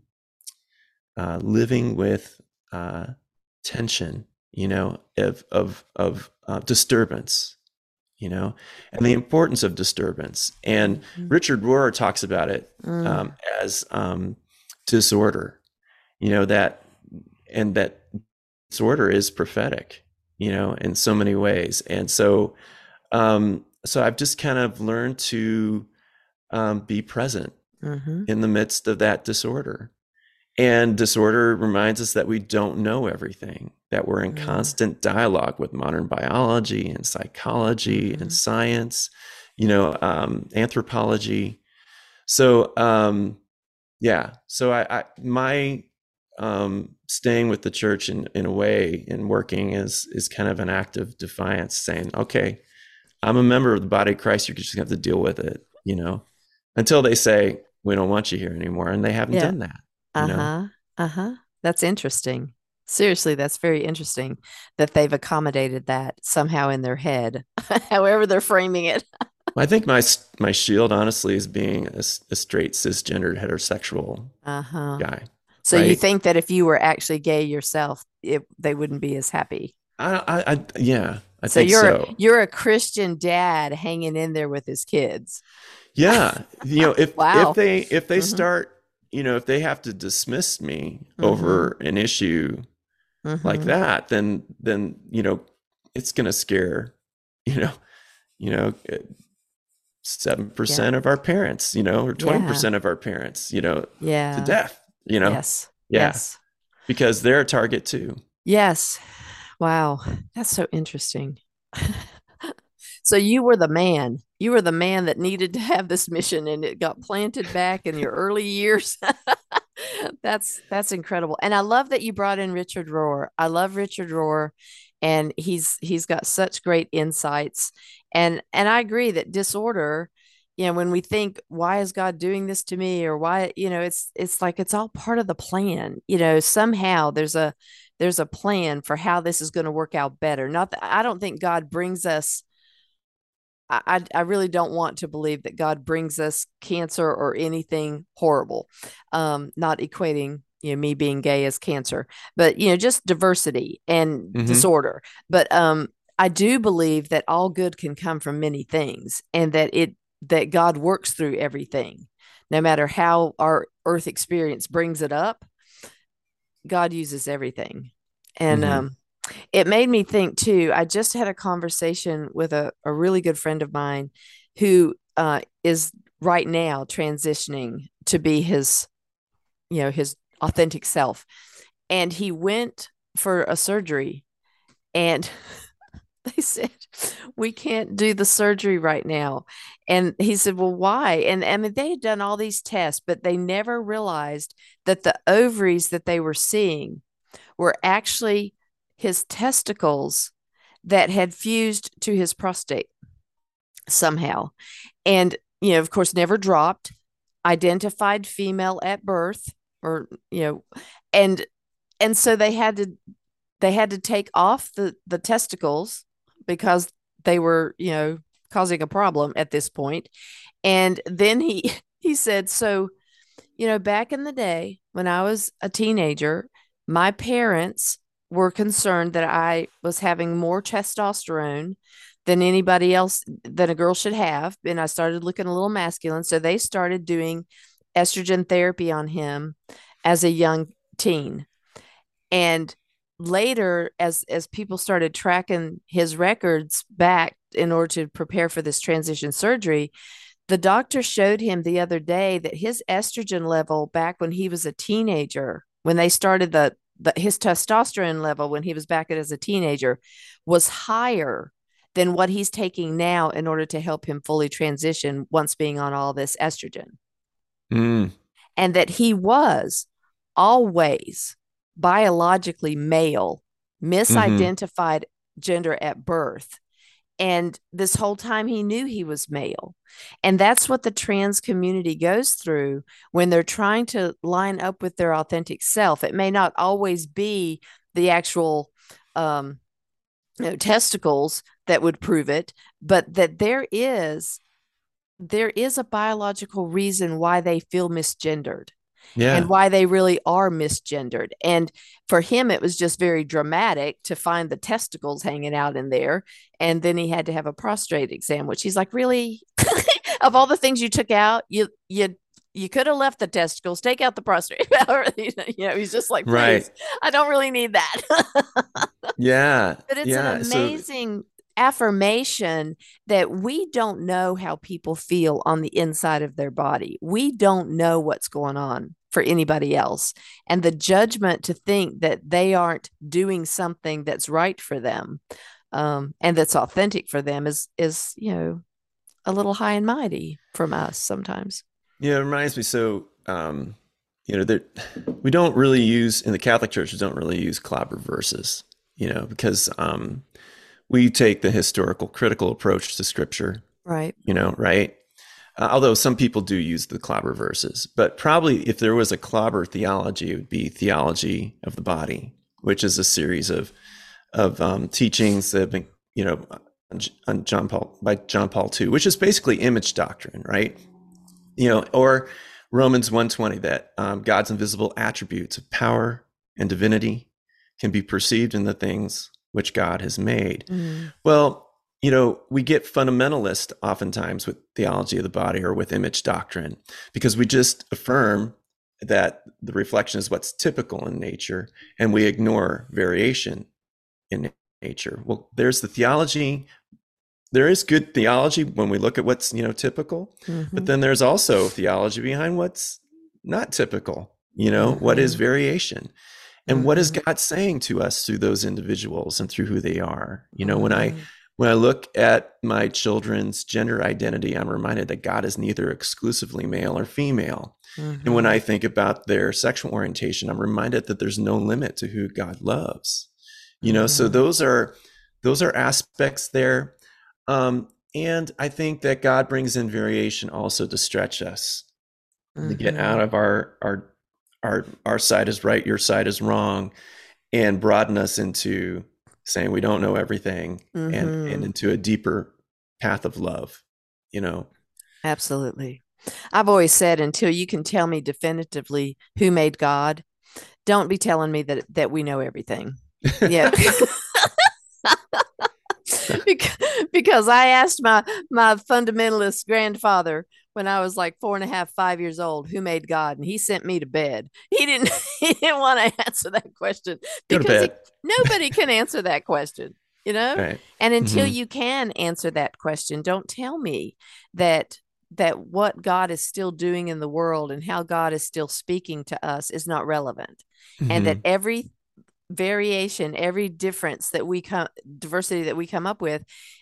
uh, living with uh, tension, you know, of of of uh, disturbance, you know, and the importance of disturbance. And Mm-hmm. Richard Rohr talks about it Mm. um, as um, disorder, you know, that and that disorder is prophetic, you know, in so many ways. And so, um, so I've just kind of learned to um, be present Mm-hmm. in the midst of that disorder. And disorder reminds us that we don't know everything, that we're in Mm. constant dialogue with modern biology and psychology and Mm-hmm. science, you know, um, anthropology. So, um, yeah. So I, I my um, staying with the church in, in a way and working is is kind of an act of defiance, saying, okay, I'm a member of the body of Christ. You're just gonna have to deal with it, you know, until they say we don't want you here anymore, and they haven't Yeah. done that, you know. Uh-huh. Uh-huh. That's interesting. Seriously, that's very interesting that they've accommodated that somehow in their head, however they're framing it. I think my my shield, honestly, is being a, a straight cisgendered heterosexual Uh-huh. guy, So you right? think that if you were actually gay yourself, it, they wouldn't be as happy. I, I, I yeah, I So think you're so. you're a Christian dad hanging in there with his kids. Yeah, you know, if if Wow. they if they Mm-hmm. start, you know, if they have to dismiss me Mm-hmm. over an issue like Mm-hmm. that, then then you know, it's gonna scare, you know, you know, seven Yeah. percent of our parents, you know, or twenty Yeah. percent of our parents, you know, to Yeah. death, you know, Yes. yeah, Yes. because they're a target too. Yes. Wow. That's so interesting. So you were the man. You were the man that needed to have this mission and it got planted back in your early years. That's that's incredible. And I love that you brought in Richard Rohr. I love Richard Rohr and he's he's got such great insights. And and I agree that disorder, you know, when we think why is God doing this to me or why, you know, it's it's like it's all part of the plan. You know, somehow there's a there's a plan for how this is going to work out better. Not that I don't think God brings us I, I really don't want to believe that God brings us cancer or anything horrible. Um, not equating, you know, me being gay as cancer, but you know, just diversity and Mm-hmm. disorder. But um, I do believe that all good can come from many things, and that it that God works through everything, no matter how our earth experience brings it up. God uses everything, and Mm-hmm. um, it made me think too. I just had a conversation with a, a really good friend of mine who uh, is right now transitioning to be his, you know, his authentic self. And he went for a surgery, and they said, we can't do the surgery right now. And he said, well, why? And I mean, they had done all these tests, but they never realized that the ovaries that they were seeing were actually his testicles that had fused to his prostate somehow. And, you know, of course, never dropped, identified female at birth, or, you know, and, and so they had to, they had to take off the, the testicles because they were, you know, causing a problem at this point. And then he, he said, so, you know, back in the day when I was a teenager, my parents were concerned that I was having more testosterone than anybody else, than a girl should have. And I started looking a little masculine. So they started doing estrogen therapy on him as a young teen. And later, as as people started tracking his records back in order to prepare for this transition surgery, the doctor showed him the other day that his estrogen level back when he was a teenager, when they started the, the his testosterone level when he was back as a teenager, was higher than what he's taking now in order to help him fully transition once being on all this estrogen. Mm. And that he was always biologically male, Mm-hmm. misidentified gender at birth, and this whole time he knew he was male. And that's what the trans community goes through when they're trying to line up with their authentic self. It may not always be the actual um, you know, testicles that would prove it, but that there is there is a biological reason why they feel misgendered and Yeah. why they really are misgendered. And for him, it was just very dramatic to find the testicles hanging out in there. And then he had to have a prostate exam, which he's like, really? Of all the things you took out, you, you, you could have left the testicles, take out the prostate. You know, he's just like, Right. please, I don't really need that. Yeah. But it's an Yeah. So amazing affirmation that we don't know how people feel on the inside of their body. We don't know what's going on for anybody else. And the judgment to think that they aren't doing something that's right for them, um, and that's authentic for them is is, you know, a little high and mighty from us sometimes. yeah, it reminds me. So, um, you know, that we don't really use in the Catholic Church. We don't really use clobber verses, you know, because um, we take the historical critical approach to Scripture, Right. you know, right? Uh, although some people do use the clobber verses, but probably if there was a clobber theology, it would be theology of the body, which is a series of of um, teachings that have been, you know, on John Paul by John Paul the Second, which is basically image doctrine, right? You know, or Romans one twenty, that um, God's invisible attributes of power and divinity can be perceived in the things which God has made. Mm-hmm. Well, you know, we get fundamentalist oftentimes with theology of the body or with image doctrine because we just affirm that the reflection is what's typical in nature and we ignore variation in nature. Well, there's the theology. There is good theology when we look at what's, you know, typical, Mm-hmm. but then there's also theology behind what's not typical, you know, Mm-hmm. what is variation and Mm-hmm. what is God saying to us through those individuals and through who they are. You know, Mm-hmm. when I, when I look at my children's gender identity, I'm reminded that God is neither exclusively male or female. Mm-hmm. And when I think about their sexual orientation, I'm reminded that there's no limit to who God loves. You know, so those are those are aspects there. Um, and I think that God brings in variation also to stretch us, mm-hmm. to get out of our our our our side is right, your side is wrong, and broaden us into saying we don't know everything, and and Mm-hmm. into a deeper path of love, you know. Absolutely. I've always said until you can tell me definitively who made God, don't be telling me that that we know everything. Yeah. because, because I asked my my fundamentalist grandfather when I was like four and a half, five years old, who made God, and he sent me to bed. He didn't he didn't want to answer that question Go to because he bed. nobody can answer that question, you know? Right. And until Hmm. you can answer that question, don't tell me that that what God is still doing in the world and how God is still speaking to us is not relevant. And that Hmm. every variation, every difference that we come, diversity that we come up with,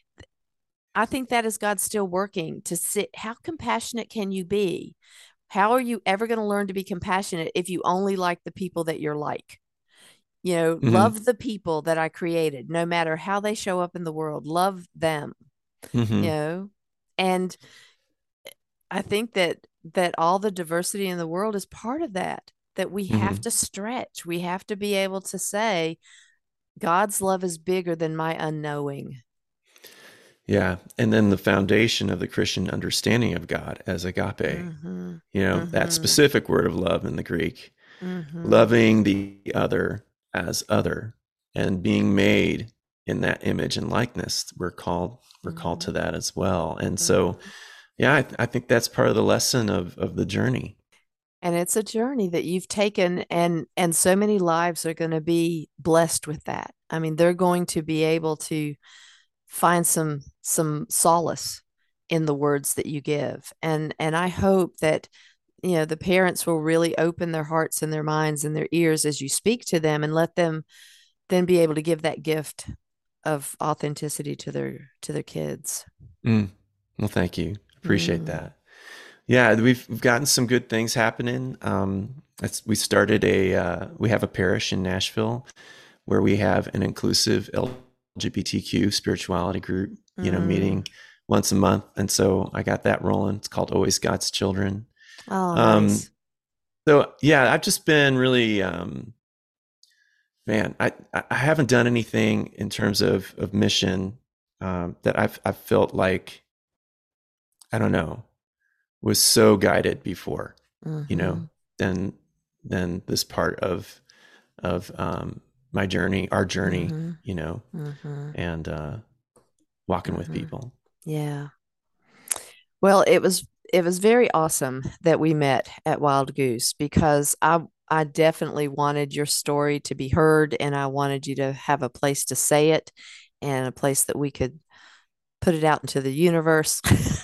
I think that is God still working to sit. How compassionate can you be? How are you ever going to learn to be compassionate if you only like the people that you're like? You know, Hmm. love the people that I created, no matter how they show up in the world. Love them, you Hmm. know? And I think that that all the diversity in the world is part of that, that we have Hmm. to stretch. We have to be able to say, God's love is bigger than my unknowing. Yeah. And then the foundation of the Christian understanding of God as agape, Mm-hmm. you know, that Mm-hmm. specific word of love in the Greek, Mm-hmm. loving the other as other and being made in that image and likeness. We're called, we're called to Mm-hmm. that as well. And so, Mm-hmm. yeah, I, th- I think that's part of the lesson of, of the journey. And it's a journey that you've taken, and and so many lives are going to be blessed with that. I mean, they're going to be able to find some some solace in the words that you give. And and I hope that you know the parents will really open their hearts and their minds and their ears as you speak to them, and let them then be able to give that gift of authenticity to their to their kids. Mm. Well, thank you. Appreciate Mm. that. Yeah, we've, we've gotten some good things happening. Um, it's, we started a, uh, we have a parish in Nashville where we have an inclusive L G B T Q spirituality group, you know, Mm. meeting once a month. And so I got that rolling. It's called Always God's Children. Oh, Um, nice. so yeah, I've just been really, um, man, I, I haven't done anything in terms of, of mission, um, that I've, I've felt like, I don't know, was so guided before, you know, Mm-hmm. than, than this part of, of, um, my journey, our journey, Mm-hmm. you know, Mm-hmm. and, uh, walking with Mm-hmm. people. Yeah. Well, it was it was very awesome that we met at Wild Goose, because I I definitely wanted your story to be heard, and I wanted you to have a place to say it and a place that we could put it out into the universe.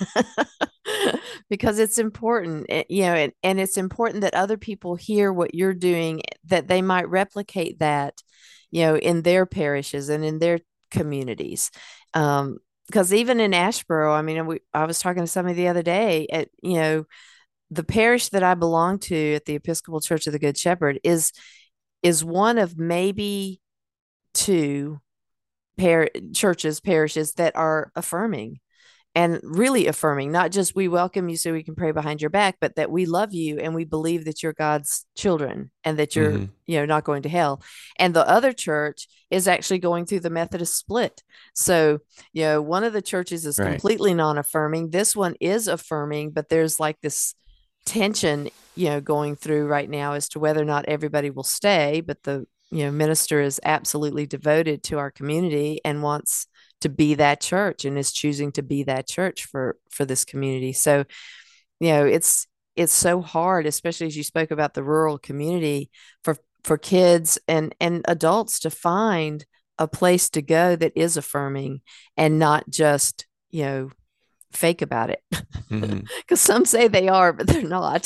Because it's important, eh, you know, and, and it's important that other people hear what you're doing, that they might replicate that, you know, in their parishes and in their communities. Um, because even in Asheboro, I mean, we, I was talking to somebody the other day at, you know, the parish that I belong to at the Episcopal Church of the Good Shepherd is is one of maybe two par- churches, parishes that are affirming, and really affirming, not just we welcome you so we can pray behind your back, but that we love you and we believe that you're God's children and that you're, Mm-hmm. you know, not going to hell. And the other church is actually going through the Methodist split. So, you know, one of the churches is Right. completely non-affirming. This one is affirming, but there's like this tension, you know, going through right now as to whether or not everybody will stay. But the, you know, minister is absolutely devoted to our community and wants to be that church and is choosing to be that church for for this community. So, you know, it's it's so hard, especially as you spoke about the rural community, for for kids and and adults to find a place to go that is affirming and not just, you know, fake about it. Mm-hmm. Because some say they are, but they're not.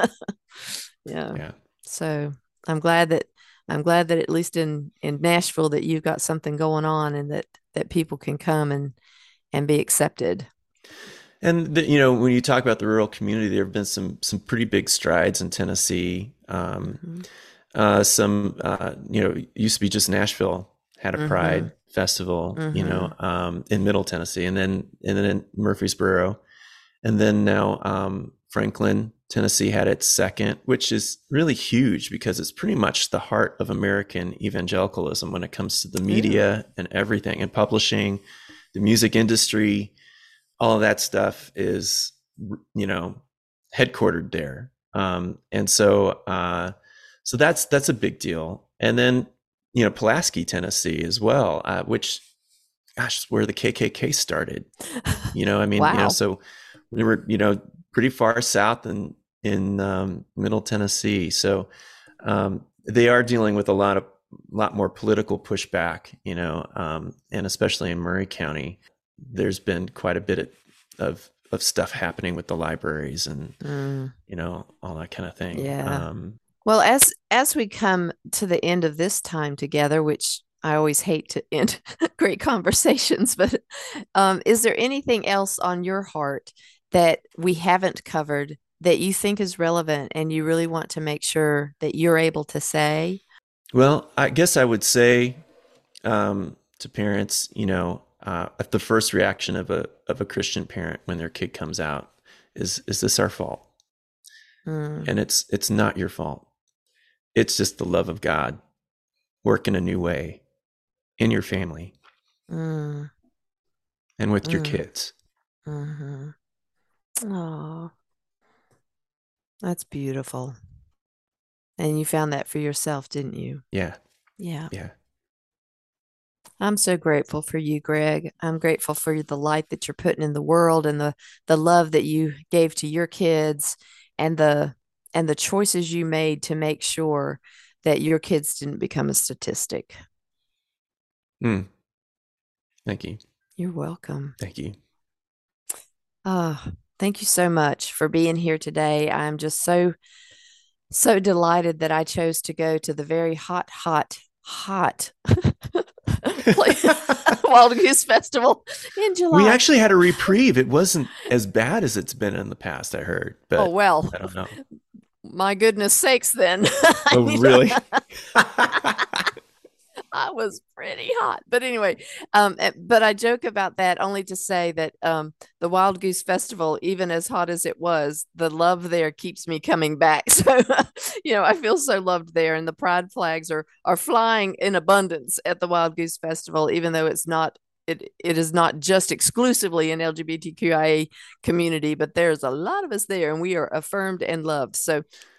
Yeah. Yeah. So I'm glad that I'm glad that at least in in Nashville that you've got something going on, and that that people can come and and be accepted. And the, you know, when you talk about the rural community, there have been some some pretty big strides in Tennessee. Um, Mm-hmm. uh, some, uh, you know, it used to be just Nashville had a Mm-hmm. Pride festival, you Mm-hmm. know, um, in Middle Tennessee, and then and then in Murfreesboro, and then now um, Franklin Tennessee had its second, which is really huge because it's pretty much the heart of American evangelicalism when it comes to the media and everything, and publishing, the music industry, all of that stuff is, you know, headquartered there. Um, and so, uh, so that's that's a big deal. And then, you know, Pulaski, Tennessee, as well, uh, which, gosh, is where the K K K started. You know, I mean, Wow. you know, so we were, you know, pretty far south in in um, Middle Tennessee. So um, they are dealing with a lot of lot more political pushback, you know, um, and especially in Murray County, there's been quite a bit of of stuff happening with the libraries and mm. you know, all that kind of thing. Yeah. Um, well, as as we come to the end of this time together, which I always hate to end great conversations, but um, is there anything else on your heart that we haven't covered that you think is relevant and you really want to make sure that you're able to say? Well, I guess I would say um, to parents, you know, uh, the first reaction of a of a Christian parent when their kid comes out is, is this our fault? Mm. And it's it's not your fault. It's just the love of God working a new way in your family mm. and with mm. your kids. Mm-hmm. Oh, that's beautiful. And you found that for yourself, didn't you? Yeah. Yeah. Yeah. I'm so grateful for you, Greg. I'm grateful for the light that you're putting in the world and the the love that you gave to your kids and the and the choices you made to make sure that your kids didn't become a statistic. Mm. Thank you. You're welcome. Thank you. Oh, thank you so much for being here today. I'm just so, so delighted that I chose to go to the very hot, hot, hot Wild Goose Festival in July. We actually had a reprieve. It wasn't as bad as it's been in the past, I heard. But oh, well. I don't know. My goodness sakes, then. Oh, really? I was pretty hot, but anyway, um, but I joke about that only to say that um, the Wild Goose Festival, even as hot as it was, the love there keeps me coming back. So, you know, I feel so loved there, and the pride flags are are flying in abundance at the Wild Goose Festival, even though it's not. It it is not just exclusively an L G B T Q I A community, but there's a lot of us there, and we are affirmed and loved. So.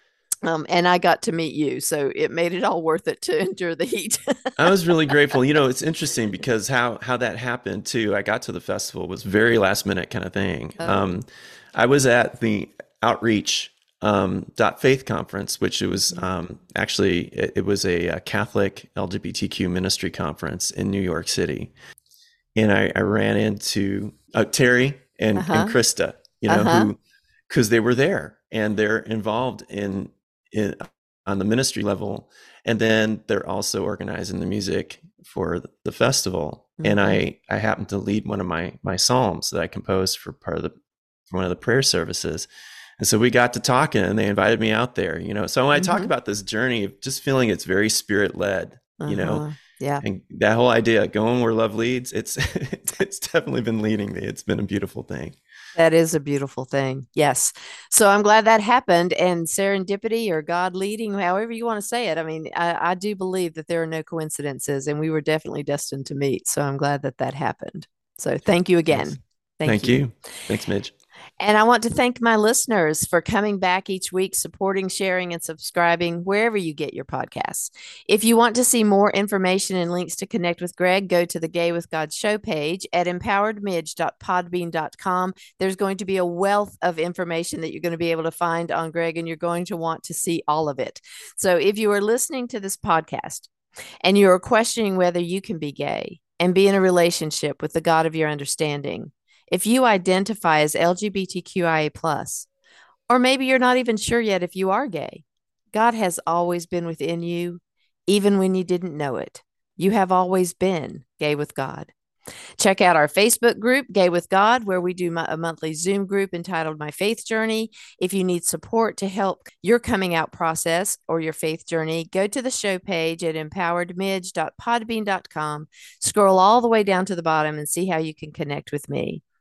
Um, and I got to meet you, so it made it all worth it to endure the heat. I was really grateful. You know, it's interesting because how how that happened too. I got to the festival was very last minute kind of thing. Oh. Um, I was at the Outreach um, dot Faith conference, which it was um, actually it, it was a, a Catholic L G B T Q ministry conference in New York City, and I, I ran into uh, Terry and, uh-huh. and Krista, you know, uh-huh. who because they were there and they're involved in. In, on the ministry level, and then they're also organizing the music for the festival. Mm-hmm. And I I happened to lead one of my my psalms that I composed for part of the for one of the prayer services, and so we got to talking, and they invited me out there. You know, so when mm-hmm. I talk about this journey of just feeling it's very spirit led, uh-huh. you know, yeah, and that whole idea going where love leads, it's it's definitely been leading me. It's been a beautiful thing. That is a beautiful thing. Yes. So I'm glad that happened, and serendipity or God leading, however you want to say it. I mean, I, I do believe that there are no coincidences, and we were definitely destined to meet. So I'm glad that that happened. So thank you again. Yes. Thank, thank you. you. Thanks, Midge. And I want to thank my listeners for coming back each week, supporting, sharing, and subscribing wherever you get your podcasts. If you want to see more information and links to connect with Greg, go to the Gay with God show page at empowered midge dot podbean dot com. There's going to be a wealth of information that you're going to be able to find on Greg, and you're going to want to see all of it. So if you are listening to this podcast and you are questioning whether you can be gay and be in a relationship with the God of your understanding, if you identify as L G B T Q I A plus, or maybe you're not even sure yet if you are gay, God has always been within you, even when you didn't know it. You have always been gay with God. Check out our Facebook group, Gay with God, where we do a monthly Zoom group entitled My Faith Journey. If you need support to help your coming out process or your faith journey, go to the show page at empowered midge dot podbean dot com. Scroll all the way down to the bottom and see how you can connect with me.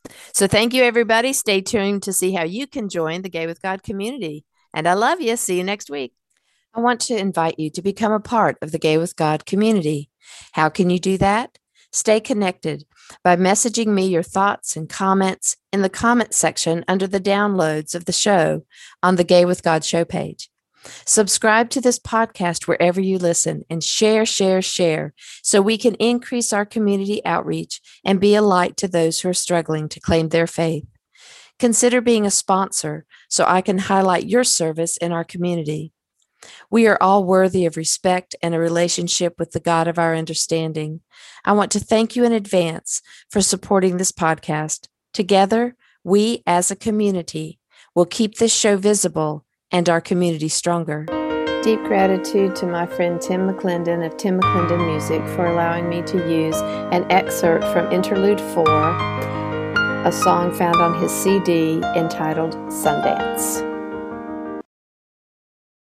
So thank you, everybody. Stay tuned to see how you can join the Gay with God community. And I love you. See you next week. I want to invite you to become a part of the Gay with God community. How can you do that? Stay connected by messaging me your thoughts and comments in the comment section under the downloads of the show on the Gay with God show page. Subscribe to this podcast wherever you listen and share, share, share so we can increase our community outreach and be a light to those who are struggling to claim their faith. Consider being a sponsor so I can highlight your service in our community. We are all worthy of respect and a relationship with the God of our understanding. I want to thank you in advance for supporting this podcast. Together, we as a community will keep this show visible and our community stronger. Deep gratitude to my friend Tim McClendon of Tim McClendon Music for allowing me to use an excerpt from Interlude four, a song found on his C D entitled Sundance.